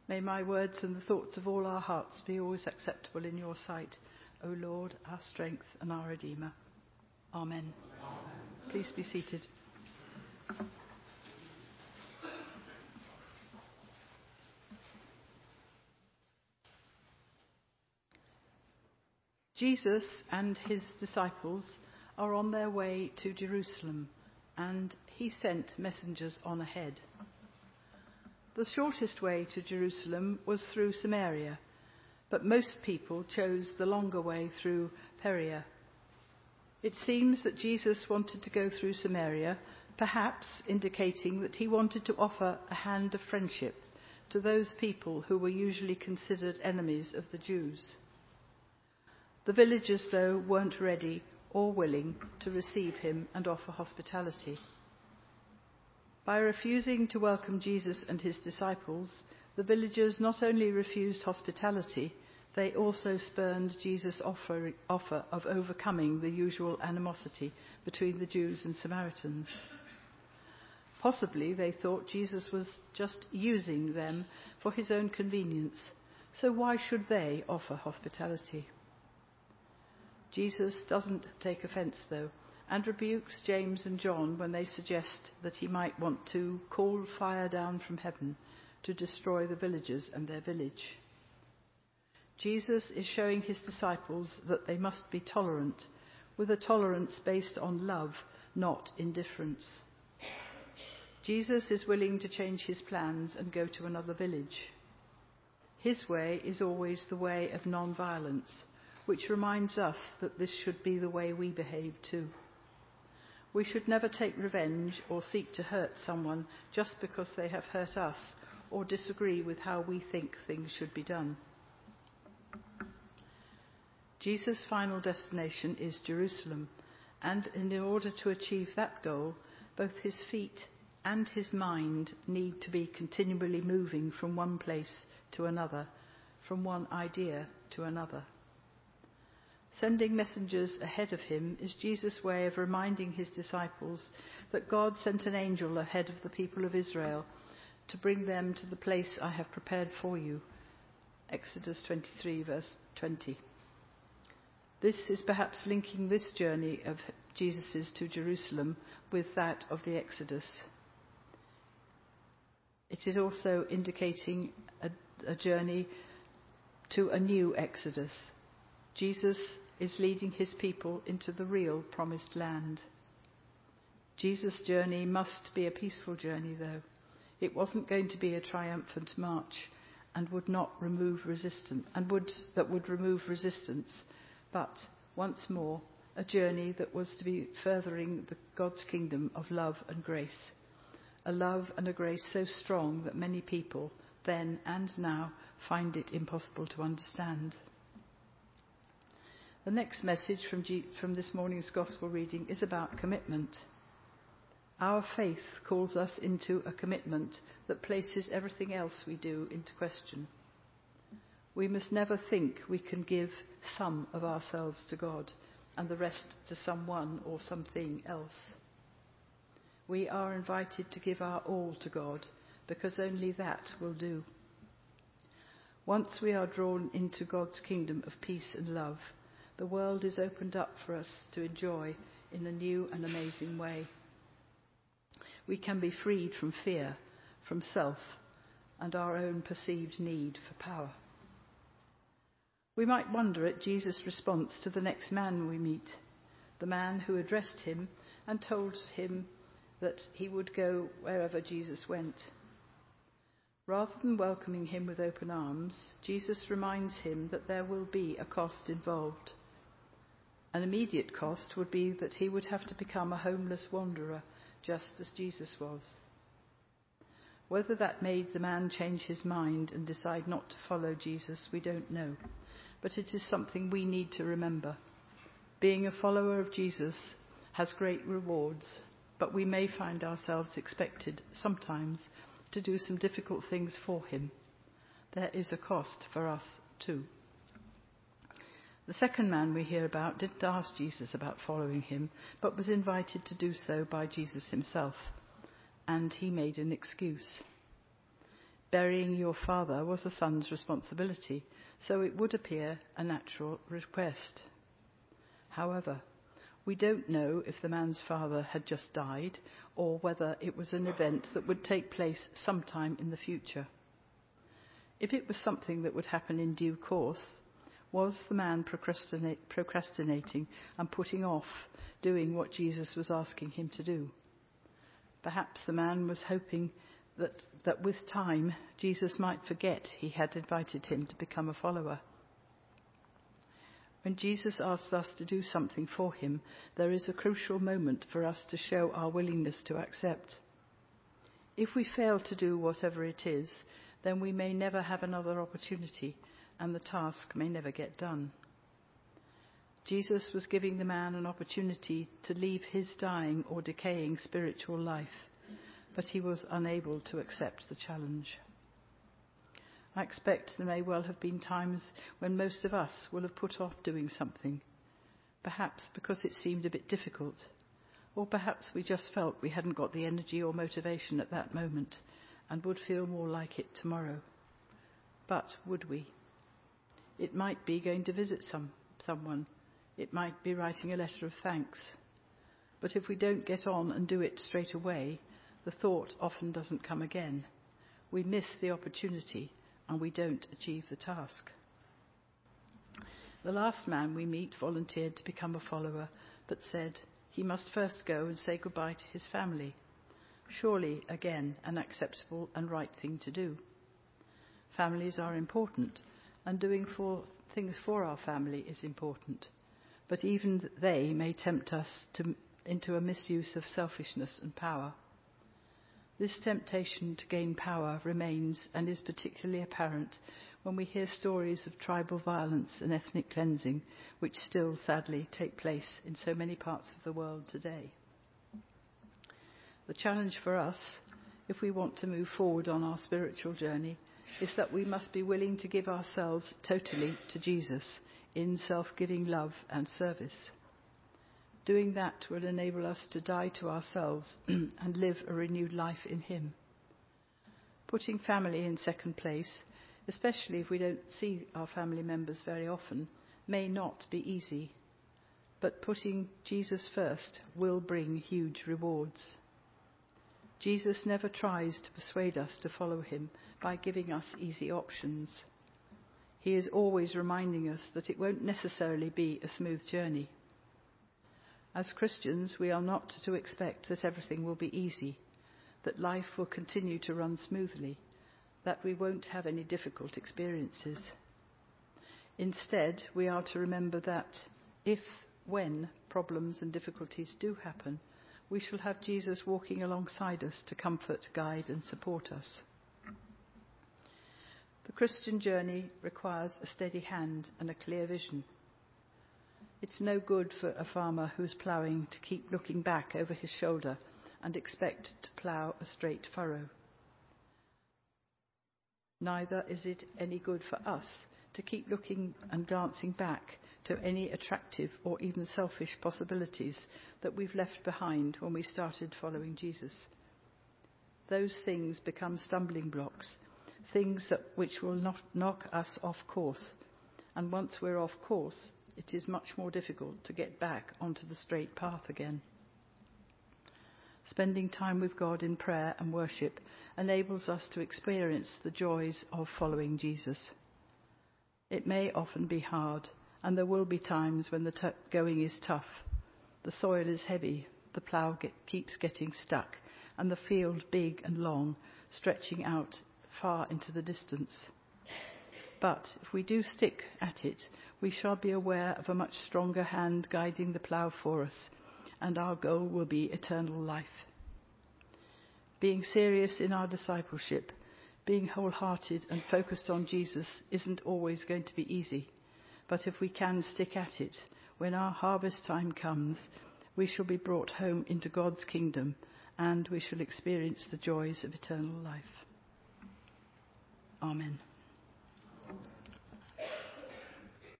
May my words and the thoughts of all our hearts be always acceptable in your sight, O Lord, our strength and our Redeemer. Amen. Please be seated. Jesus and his disciples are on their way to Jerusalem, and he sent messengers on ahead. The shortest way to Jerusalem was through Samaria, but most people chose the longer way through Perea. It seems that Jesus wanted to go through Samaria, perhaps indicating that he wanted to offer a hand of friendship to those people who were usually considered enemies of the Jews. The villagers, though, weren't ready or willing to receive him and offer hospitality. By refusing to welcome Jesus and his disciples, the villagers not only refused hospitality, they also spurned Jesus' offer of overcoming the usual animosity between the Jews and Samaritans. Possibly they thought Jesus was just using them for his own convenience, so why should they offer hospitality? Jesus doesn't take offence, though, and rebukes James and John when they suggest that he might want to call fire down from heaven to destroy the villagers and their village. Jesus is showing his disciples that they must be tolerant, with a tolerance based on love, not indifference. Jesus is willing to change his plans and go to another village. His way is always the way of non-violence, which reminds us that this should be the way we behave too. We should never take revenge or seek to hurt someone just because they have hurt us or disagree with how we think things should be done. Jesus' final destination is Jerusalem, and in order to achieve that goal, both his feet and his mind need to be continually moving from one place to another, from one idea to another. Sending messengers ahead of him is Jesus' way of reminding his disciples that God sent an angel ahead of the people of Israel to bring them to the place I have prepared for you. Exodus 23, verse 20. This is perhaps linking this journey of Jesus's to Jerusalem with that of the Exodus. It is also indicating a journey to a new Exodus. Jesus is leading his people into the real promised land. Jesus' journey must be a peaceful journey, though. It wasn't going to be a triumphant march and would remove resistance, but once more a journey that was to be furthering God's kingdom of love and grace. A love and a grace so strong that many people then and now find it impossible to understand. The next message from this morning's Gospel reading is about commitment. Our faith calls us into a commitment that places everything else we do into question. We must never think we can give some of ourselves to God and the rest to someone or something else. We are invited to give our all to God, because only that will do. Once we are drawn into God's kingdom of peace and love, the world is opened up for us to enjoy in a new and amazing way. We can be freed from fear, from self, and our own perceived need for power. We might wonder at Jesus' response to the next man we meet, the man who addressed him and told him that he would go wherever Jesus went. Rather than welcoming him with open arms, Jesus reminds him that there will be a cost involved. An immediate cost would be that he would have to become a homeless wanderer, just as Jesus was. Whether that made the man change his mind and decide not to follow Jesus, we don't know. But it is something we need to remember. Being a follower of Jesus has great rewards, but we may find ourselves expected sometimes to do some difficult things for him. There is a cost for us too. The second man we hear about didn't ask Jesus about following him, but was invited to do so by Jesus himself, and he made an excuse. Burying your father was a son's responsibility, so it would appear a natural request. However, we don't know if the man's father had just died or whether it was an event that would take place sometime in the future. If it was something that would happen in due course, was the man procrastinating and putting off doing what Jesus was asking him to do? Perhaps the man was hoping that with time Jesus might forget he had invited him to become a follower. When Jesus asks us to do something for him, there is a crucial moment for us to show our willingness to accept. If we fail to do whatever it is, then we may never have another opportunity and the task may never get done. Jesus was giving the man an opportunity to leave his dying or decaying spiritual life, but he was unable to accept the challenge. I expect there may well have been times when most of us will have put off doing something, perhaps because it seemed a bit difficult, or perhaps we just felt we hadn't got the energy or motivation at that moment and would feel more like it tomorrow. But would we? It might be going to visit someone. It might be writing a letter of thanks. But if we don't get on and do it straight away, the thought often doesn't come again. We miss the opportunity and we don't achieve the task. The last man we meet volunteered to become a follower, but said he must first go and say goodbye to his family. Surely, again, an acceptable and right thing to do. Families are important, and doing things for our family is important. But even they may tempt us into a misuse of selfishness and power. This temptation to gain power remains and is particularly apparent when we hear stories of tribal violence and ethnic cleansing, which still sadly take place in so many parts of the world today. The challenge for us, if we want to move forward on our spiritual journey, is that we must be willing to give ourselves totally to Jesus in self-giving love and service. Doing that will enable us to die to ourselves and live a renewed life in him. Putting family in second place, especially if we don't see our family members very often, may not be easy. But putting Jesus first will bring huge rewards. Jesus never tries to persuade us to follow him by giving us easy options. He is always reminding us that it won't necessarily be a smooth journey. As Christians, we are not to expect that everything will be easy, that life will continue to run smoothly, that we won't have any difficult experiences. Instead, we are to remember that when problems and difficulties do happen, we shall have Jesus walking alongside us to comfort, guide and support us. The Christian journey requires a steady hand and a clear vision. It's no good for a farmer who is ploughing to keep looking back over his shoulder and expect to plough a straight furrow. Neither is it any good for us to keep looking and glancing back to any attractive or even selfish possibilities that we've left behind when we started following Jesus. Those things become stumbling blocks, things which will knock us off course. And once we're off course, it is much more difficult to get back onto the straight path again. Spending time with God in prayer and worship enables us to experience the joys of following Jesus. It may often be hard, and there will be times when the going is tough. The soil is heavy, the plough keeps getting stuck, and the field big and long, stretching out far into the distance. But if we do stick at it, we shall be aware of a much stronger hand guiding the plough for us, and our goal will be eternal life. Being serious in our discipleship, being wholehearted and focused on Jesus isn't always going to be easy, but if we can stick at it, when our harvest time comes, we shall be brought home into God's kingdom, and we shall experience the joys of eternal life. Amen.